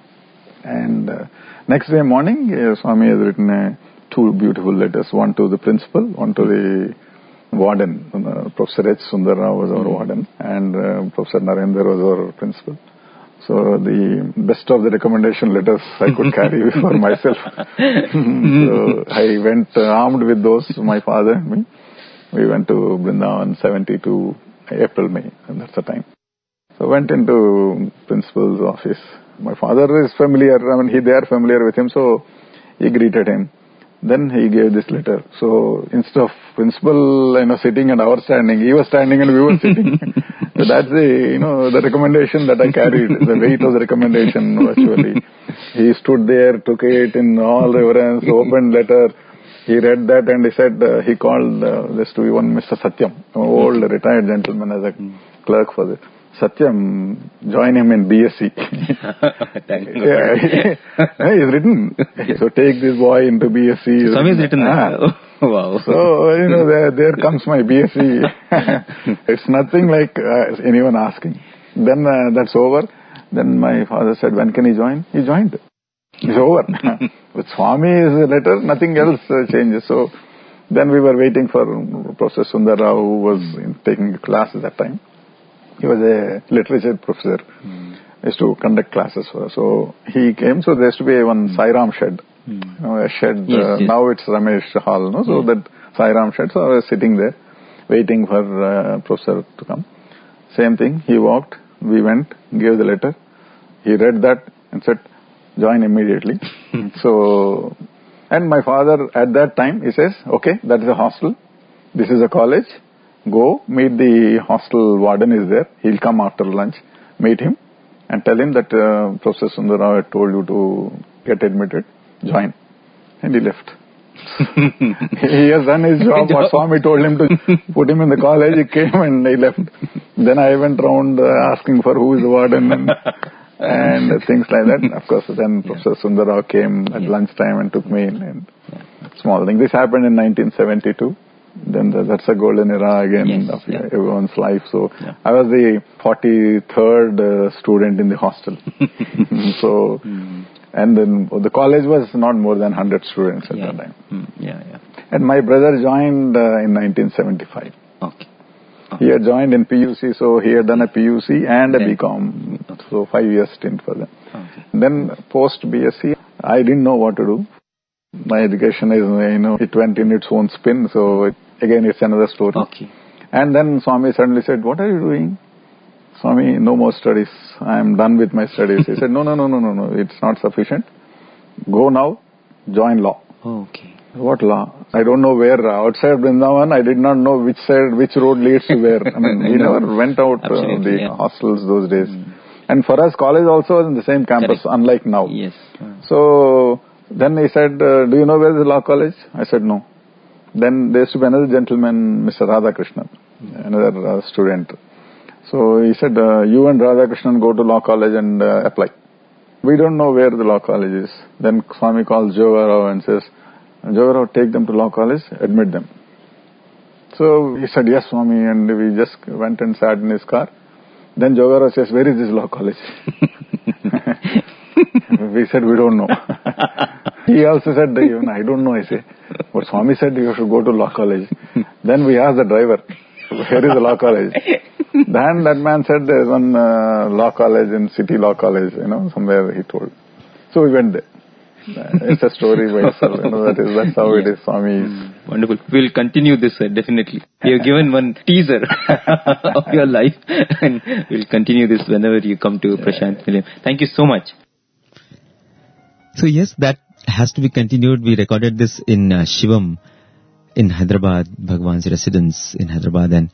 And uh, next day morning, uh, Swami has written uh, two beautiful letters. One to the principal, one to the warden. Uh, Professor H. Sundar Rao was our warden and uh, Professor Narendra was our principal. So the best of the recommendation letters I could carry for myself. So I went uh, armed with those, my father and me. We went to Vrindavan seventy-two, April, May, and that's the time. So went into principal's office. My father is familiar, I mean, he they are familiar with him, so he greeted him. Then he gave this letter. So instead of principal, you know, sitting and our standing, he was standing and we were sitting. So that's the, you know, the recommendation that I carried, the weight of the recommendation virtually. He stood there, took it in all reverence, opened letter. He read that and he said, uh, he called uh, this to be one Mister Satyam, an old retired gentleman as a clerk for this. Satyam, join him in B S c. Yeah, he's written. So take this boy into B S c. Swami has written that. Oh, wow. So, you know, there, there comes my B S c. It's nothing like uh, anyone asking. Then uh, that's over. Then my father said, when can he join? He joined. It's over. With Swami's letter, nothing else uh, changes. So then we were waiting for Professor Sundar Rao, who was in, taking class at that time. He was a literature professor. Mm. He used to conduct classes for us. So he came. So there used to be one Sai Ram shed. Mm. You know, a shed. Yes, uh, yes. Now it's Ramesh Hall. No? So yeah. That Sai Ram shed. So I was sitting there waiting for uh, professor to come. Same thing. He walked. We went. Gave the letter. He read that and said, join immediately. So, and my father at that time, he says, okay, that is a hostel. This is a college. Go, meet the hostel warden is there. He'll come after lunch. Meet him and tell him that uh, Professor Sundar Rao had told you to get admitted. Join. And he left. He has done his job. What Swami told him to put him in the college. He came and he left. Then I went around uh, asking for who is the warden and, and things like that. Of course, then yeah. Professor Sundar Rao came at yeah. lunchtime and took me in. And yeah. Small thing. This happened in nineteen seventy-two. Then the, that's a golden era again yes, of yeah. everyone's life. So yeah. I was the forty-third uh, student in the hostel. So, mm. and then the college was not more than one hundred students at yeah. that time. Mm. Yeah, yeah. And my brother joined uh, in nineteen seventy-five. Okay. okay. He had joined in P U C, so he had done a P U C and a then, B Com. Okay. So five years stint for them. Okay. Then post B S c, I didn't know what to do. My education is, you know, it went in its own spin, so it, again it's another story. Okay. And then Swami suddenly said, what are you doing? Swami, no more studies. I am done with my studies. He said, no, no, no, no, no, no, it's not sufficient. Go now, join law. Okay. What law? I don't know where. Outside Vrindavan, I did not know which side, which road leads to where. I mean, we no. never went out uh, the yeah. hostels those days. Mm. And for us, college also was in the same campus, correct. Unlike now. Yes. Uh. So, then he said, uh, do you know where is the law college? I said, no. Then there used to be another gentleman, Mister Radhakrishnan, mm. another uh, student. So he said, uh, you and Radhakrishnan go to law college and uh, apply. We don't know where the law college is. Then Swami calls Jogarao and says, Jogarao, take them to law college, admit them. So he said, yes, Swami, and we just went and sat in his car. Then Jogarao says, where is this law college? We said, we don't know. He also said, even I don't know, I say. But Swami said you should go to law college. Then we asked the driver, where is the law college? Then that man said there is one uh, law college in City Law College, you know, somewhere he told. So we went there. It's a story by itself, you know, that is, that's how it is, Swami. Wonderful. We'll continue this, uh, definitely. You have given one teaser of your life, and we'll continue this whenever you come to Prashant Nilayam. Thank you so much. So yes, that has to be continued. We recorded this in uh, Shivam in Hyderabad, Bhagwan's residence in Hyderabad, and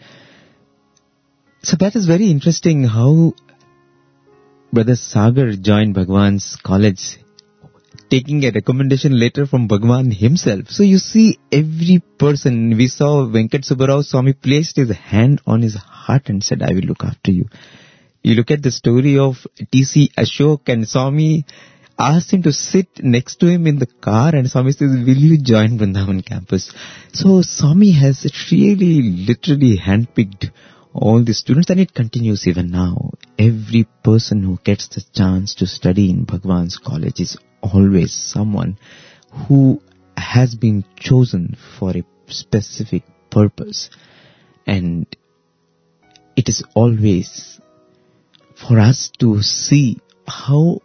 so that is very interesting how Brother Sagar joined Bhagwan's college, taking a recommendation letter from Bhagwan himself. So you see, every person, we saw Venkat Subbarao Swami placed his hand on his heart and said, I will look after you. You look at the story of T C Ashok, and Swami asked him to sit next to him in the car, and Swami says, will you join Vrindavan campus? So Swami has really literally handpicked all the students, and it continues even now. Every person who gets the chance to study in Bhagwan's college is always someone who has been chosen for a specific purpose. And it is always for us to see how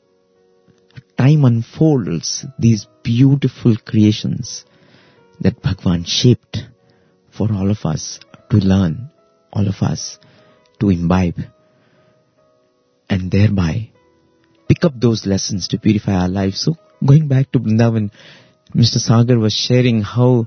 time unfolds these beautiful creations that Bhagwan shaped for all of us to learn, all of us to imbibe, and thereby pick up those lessons to purify our lives. So going back to Vrindavan, Mister Sagar was sharing how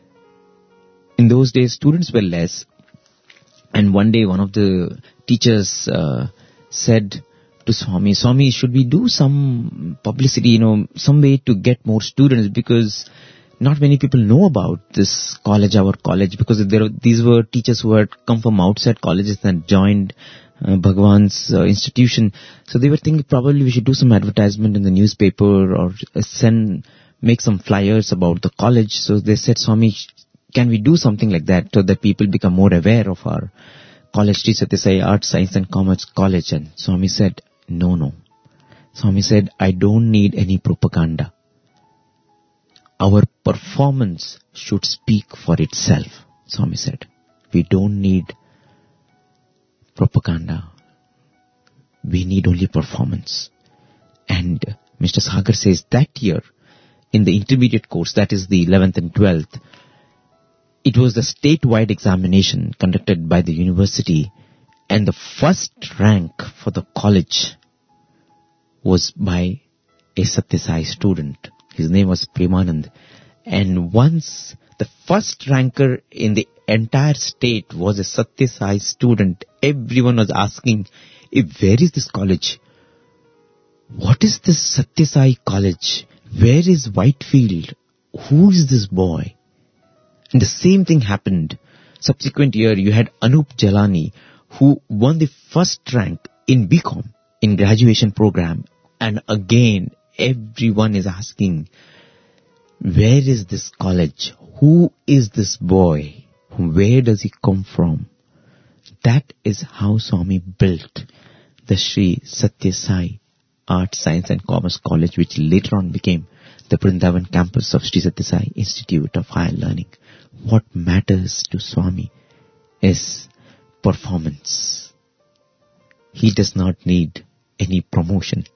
in those days students were less, and one day one of the teachers uh, said to Swami, Swami, should we do some publicity, you know, some way to get more students, because not many people know about this college, our college, because there, these were teachers who had come from outside colleges and joined uh, Bhagwan's uh, institution. So they were thinking probably we should do some advertisement in the newspaper or uh, send, make some flyers about the college. So they said, Swami, can we do something like that so that people become more aware of our college, Sri Sathya Sai Arts, Science and Commerce College? And Swami said, no, no. Swami said, I don't need any propaganda. Our performance should speak for itself, Swami said. We don't need propaganda. We need only performance. And Mister Sagar says that year, in the intermediate course, that is the eleventh and twelfth, it was the statewide examination conducted by the university, and the first rank for the college was by a Sathya Sai student. His name was Premanand. And once the first ranker in the entire state was a Sathya Sai student, everyone was asking, where is this college? What is this Sathya Sai college? Where is Whitefield? Who is this boy? And the same thing happened. Subsequent year, you had Anup Jalani, who won the first rank in B Com, in graduation program. And again, everyone is asking, where is this college? Who is this boy? Where does he come from? That is how Swami built the Sri Sathya Sai Arts, Science and Commerce College, which later on became the Vrindavan campus of Sri Sathya Sai Institute of Higher Learning. What matters to Swami is performance. He does not need any promotion.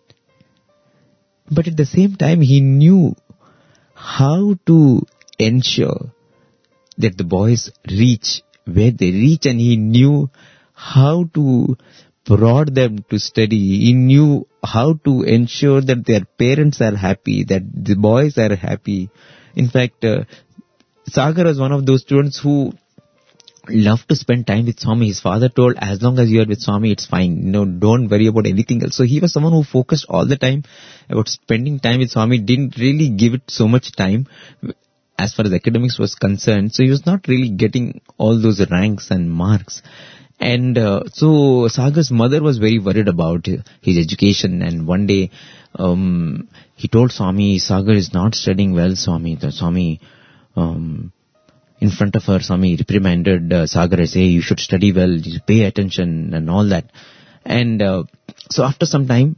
But at the same time, he knew how to ensure that the boys reach where they reach, and he knew how to prod them to study. He knew how to ensure that their parents are happy, that the boys are happy. In fact, uh, Sagar was one of those students who loved to spend time with Swami. His father told, as long as you are with Swami, it's fine. You know, don't worry about anything else. So he was someone who focused all the time about spending time with Swami, didn't really give it so much time as far as academics was concerned. So he was not really getting all those ranks and marks. And uh, so Sagar's mother was very worried about his education. And one day um, he told Swami, Sagar is not studying well, Swami. The Swami... Um, In front of her, Swami reprimanded uh, Sagar, say, you should study well, you pay attention and all that. And uh, so after some time,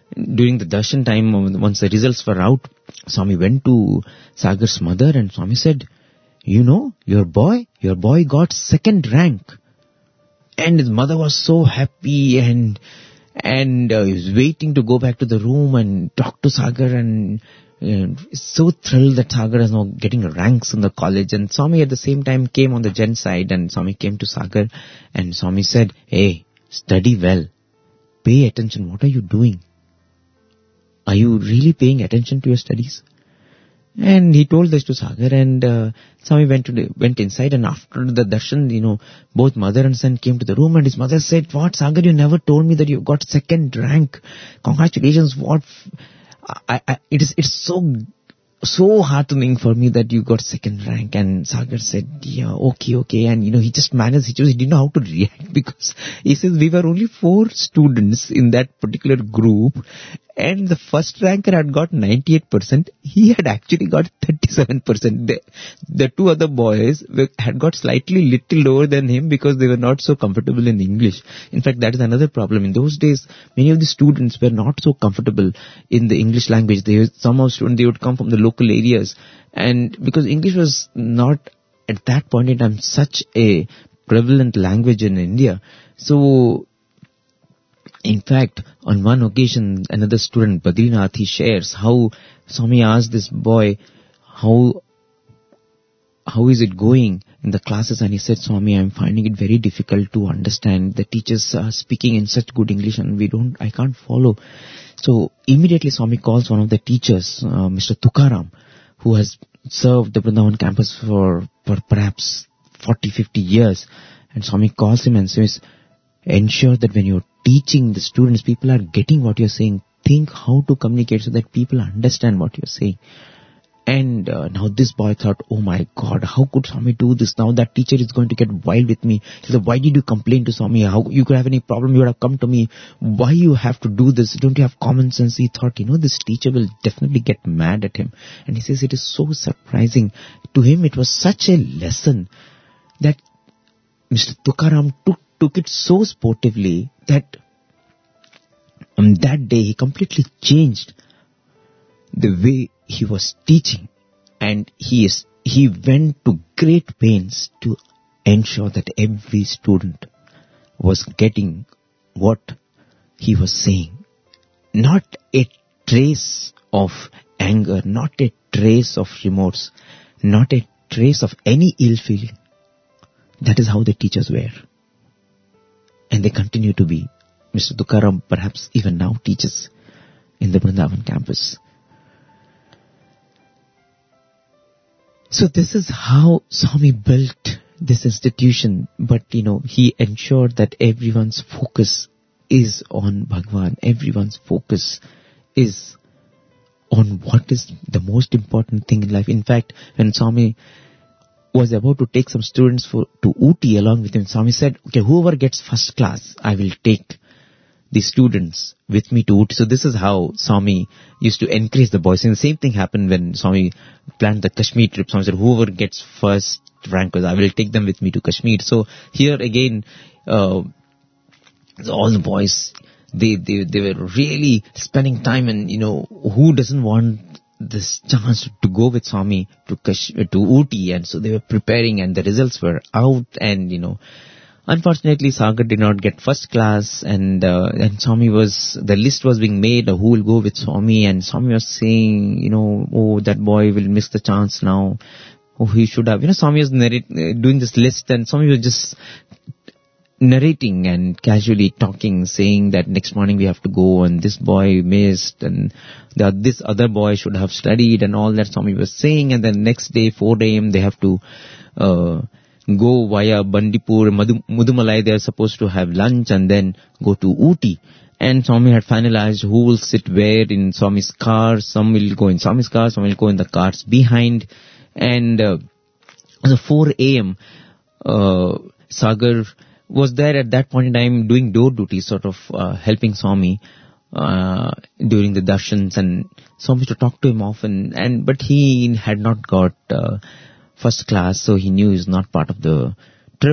during the darshan time, once the results were out, Swami went to Sagar's mother and Swami said, you know, your boy, your boy got second rank. And his mother was so happy and and uh, he was waiting to go back to the room and talk to Sagar, and uh, so thrilled that Sagar is now getting ranks in the college. And Swami at the same time came on the Gen side, and Swami came to Sagar and Swami said, hey, study well. Pay attention. What are you doing? Are you really paying attention to your studies? And he told this to Sagar, and uh, Swami went to the, went inside, and after the darshan, you know, both mother and son came to the room, and his mother said, what, Sagar, you never told me that you got second rank. Congratulations. What? I, I, it is, it's so, so heartening for me that you got second rank. And Sagar said, yeah, okay, okay. And, you know, he just managed, he just didn't know how to react, because he says we were only four students in that particular group. And the first ranker had got ninety-eight percent. He had actually got thirty-seven percent. The, the two other boys were, had got slightly little lower than him because they were not so comfortable in English. In fact, that is another problem. In those days, many of the students were not so comfortable in the English language. They, some of the students, they would come from the local areas. And because English was not, at that point in time, such a prevalent language in India. So, in fact, on one occasion, another student, Badrinath, he shares how Swami asked this boy, how, how is it going in the classes? And he said, Swami, I'm finding it very difficult to understand. The teachers are speaking in such good English and we don't, I can't follow. So immediately Swami calls one of the teachers, uh, Mister Tukaram, who has served the Vrindavan campus for, for perhaps forty, fifty years. And Swami calls him and says, ensure that when you're teaching the students, people are getting what you're saying. Think how to communicate so that people understand what you're saying. And uh, now this boy thought, oh my God, how could Swami do this? Now that teacher is going to get wild with me. He said, why did you complain to Swami? How you could have any problem, you would have come to me. Why you have to do this? Don't you have common sense? He thought, you know, this teacher will definitely get mad at him. And he says, it is so surprising. To him, it was such a lesson that Mister Tukaram took took it so sportively that on that day he completely changed the way he was teaching, and he is he went to great pains to ensure that every student was getting what he was saying. Not a trace of anger, not a trace of remorse, not a trace of any ill feeling. That is how the teachers were. And they continue to be. Mister Tukaram perhaps even now teaches in the Vrindavan campus. So this is how Swami built this institution. But, you know, he ensured that everyone's focus is on Bhagwan. Everyone's focus is on what is the most important thing in life. In fact, when Swami was about to take some students for to Ooty along with him, Swami said, okay, whoever gets first class, I will take the students with me to Ooty. So this is how Swami used to encourage the boys. And the same thing happened when Swami planned the Kashmir trip. Swami said, whoever gets first rankers, I will take them with me to Kashmir. So here again, uh, all the boys, they, they, they were really spending time, and, you know, who doesn't want this chance to go with Swami to Kash- to Ooty. And so they were preparing, and the results were out, and, you know, unfortunately Sagar did not get first class, and uh, and Swami was, the list was being made of who will go with Swami, and Swami was saying, you know, oh, that boy will miss the chance now. Oh, he should have, you know, Swami was narrate, doing this list, and Swami was just narrating and casually talking, saying that next morning we have to go, and this boy missed, and the, this other boy should have studied, and all that Swami was saying. And then next day, four a.m., they have to uh, go via Bandipur, Madhu, Mudumalai. They are supposed to have lunch and then go to Ooty. And Swami had finalized who will sit where in Swami's car. Some will go in Swami's car, some will go in the cars behind. And uh, so four a.m., uh, Sagar was there at that point in time doing door duty, sort of uh, helping Swami uh, during the darshans, and Swami used to talk to him often. And but he had not got uh, first class, so he knew he's not part of the trip.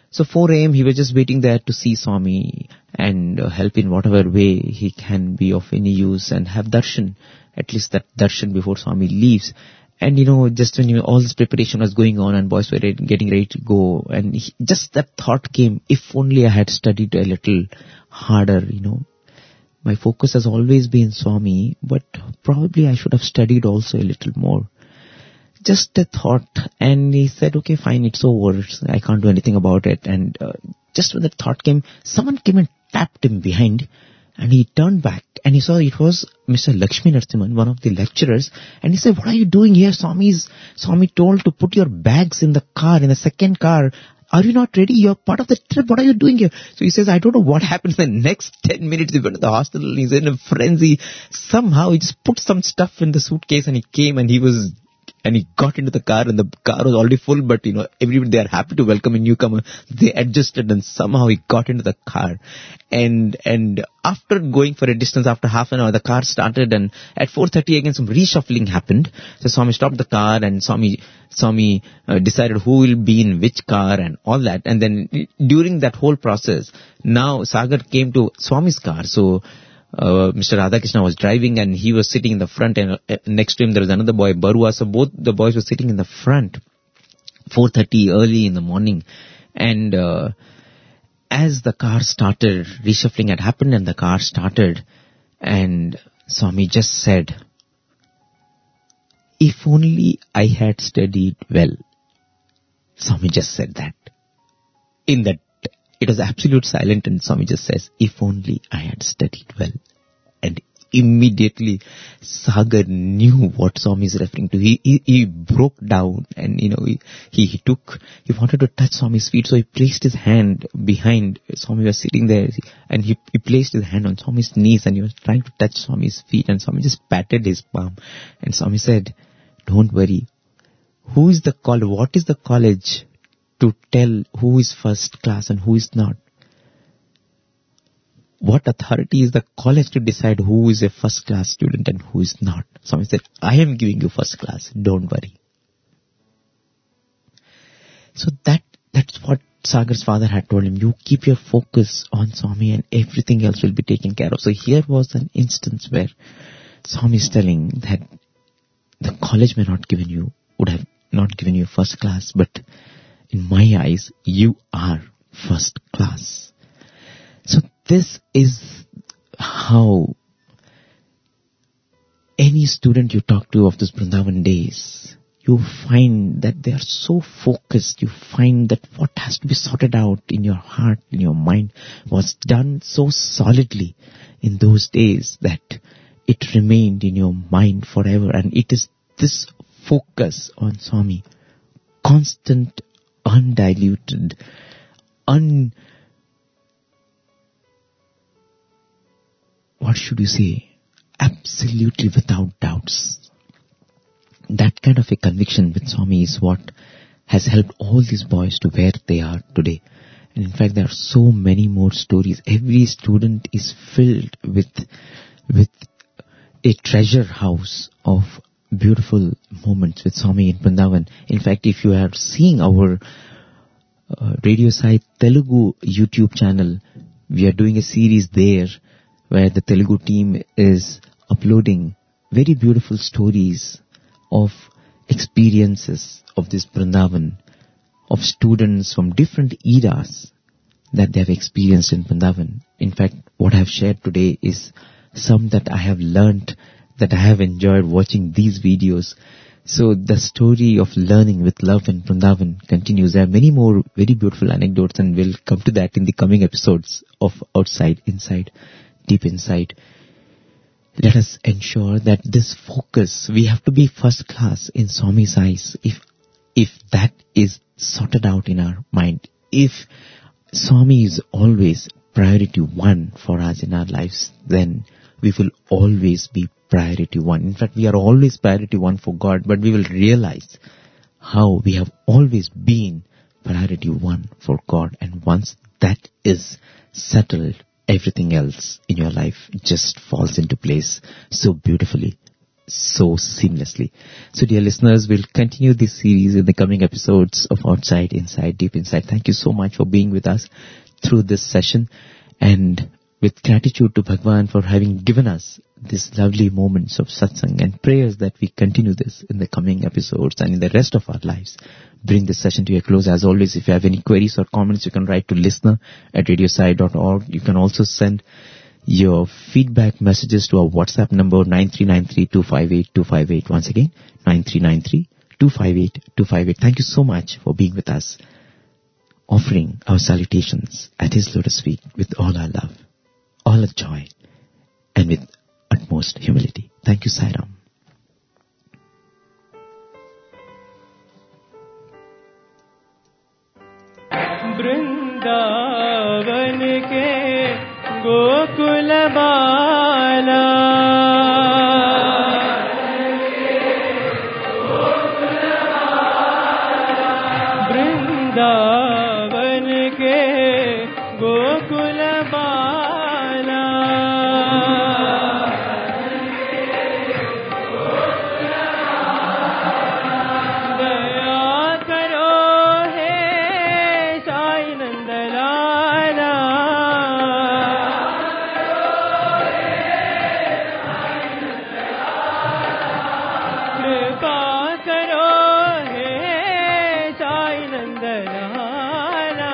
So four a.m. he was just waiting there to see Swami and uh, help in whatever way he can be of any use and have darshan, at least that darshan before Swami leaves. And you know, just when you know, all this preparation was going on and boys were ready, getting ready to go, and he, just that thought came, if only I had studied a little harder, you know. My focus has always been Swami, but probably I should have studied also a little more. Just a thought, and he said, okay, fine, it's over. I can't do anything about it. And uh, just when that thought came, someone came and tapped him behind, and he turned back, and he saw it was Mister Lakshmi Narasimhan, one of the lecturers, and he said, what are you doing here? Swami's, Swami told to put your bags in the car, in the second car. Are you not ready? You're part of the trip. What are you doing here? So he says, I don't know what happened. The next ten minutes, he went to the hospital. He's in a frenzy. Somehow he just put some stuff in the suitcase, and he came, and he was... And he got into the car, and the car was already full, but you know, everybody, they are happy to welcome a newcomer. They adjusted, and somehow he got into the car. And, and after going for a distance, after half an hour, the car started, and at four thirty again, some reshuffling happened. So Swami stopped the car, and Swami, Swami uh, decided who will be in which car and all that. And then during that whole process, now Sagar came to Swami's car. So, Uh, Mister Radhakrishna was driving, and he was sitting in the front, and uh, next to him there was another boy, Barua. So both the boys were sitting in the front, four thirty early in the morning. And uh, as the car started, reshuffling had happened, and the car started, and Swami just said, if only I had studied well. Swami just said that. In that, it was absolute silent, and Swami just says, if only I had studied well. And immediately Sagar knew what Swami is referring to. He, he, he broke down, and you know, he, he, he took, he wanted to touch Swami's feet, so he placed his hand behind. Swami was sitting there, and he, he placed his hand on Swami's knees, and he was trying to touch Swami's feet, and Swami just patted his palm. And Swami said, don't worry. Who is the college? What is the college to tell who is first class and who is not? What authority is the college to decide who is a first class student and who is not? Swami said, I am giving you first class, don't worry. So that that's what Sagar's father had told him. You keep your focus on Swami and everything else will be taken care of. So here was an instance where Swami is telling that the college may not given you, would have not given you first class, but in my eyes, you are first class. So this is how any student you talk to of those Vrindavan days, you find that they are so focused. You find that what has to be sorted out in your heart, in your mind, was done so solidly in those days that it remained in your mind forever. And it is this focus on Swami, constant, undiluted, un... what should you say? Absolutely without doubts. That kind of a conviction with Swami is what has helped all these boys to where they are today. And in fact, there are so many more stories. Every student is filled with, with a treasure house of beautiful moments with Swami in Vrindavan. In fact, if you are seeing our uh, Radio Sai Telugu YouTube channel, we are doing a series there where the Telugu team is uploading very beautiful stories of experiences of this Vrindavan, of students from different eras that they have experienced in Vrindavan. In fact, what I have shared today is some that I have learnt, that I have enjoyed watching these videos. So the story of learning with love in Vrindavan continues. There are many more very beautiful anecdotes, and we'll come to that in the coming episodes of Outside, Inside, Deep Inside. Let us ensure that this focus, we have to be first class in Swami's eyes. If, if that is sorted out in our mind, if Swami is always priority one for us in our lives, then we will always be priority one. In fact, we are always priority one for God, but we will realize how we have always been priority one for God. And once that is settled, everything else in your life just falls into place so beautifully, so seamlessly. So dear listeners, we'll continue this series in the coming episodes of Outside, Inside, Deep Inside. Thank you so much for being with us through this session, and with gratitude to Bhagwan for having given us these lovely moments of satsang, and prayers that we continue this in the coming episodes and in the rest of our lives. Bring this session to a close. As always, if you have any queries or comments, you can write to listener at radiosai dot org. You can also send your feedback messages to our WhatsApp number nine three nine three two five eight two five eight. Once again, nine three nine three two five eight two five eight. Thank you so much for being with us, offering our salutations at His lotus feet with all our love, all our joy, and with utmost humility. Thank you, Sai Ram. Vrindavan के गोकुल बाला वृंदावन के गोकुल बाला दया करो हे साई नंदलाला कृपा करो हे साई नंदलाला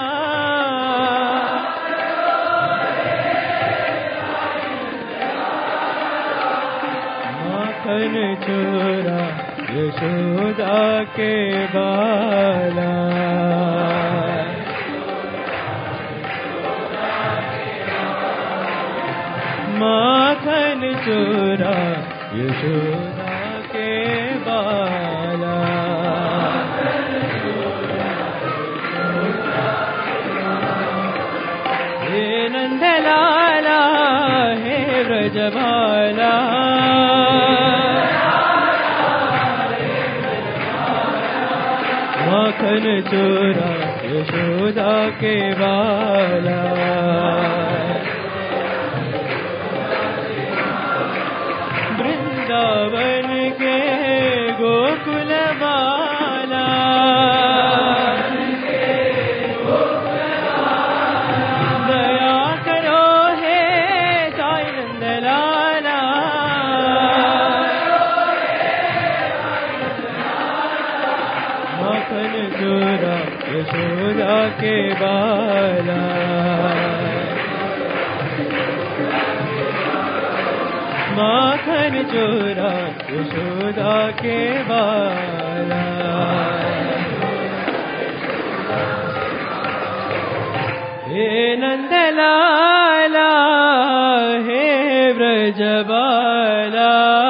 माखन चोरा यशोदा के बाला माखन चोरा यशोदा के बाला हे नंदलाला हे ब्रजबाला माखन चोरा यशोदा के बाला वृंदावन के गोकुल बाला दया करो हे साई नंदलाला माखन चोरा यशोदा के बाला माखन चोरा यशोदा के बाला हे नंदलाला हे ब्रजबाला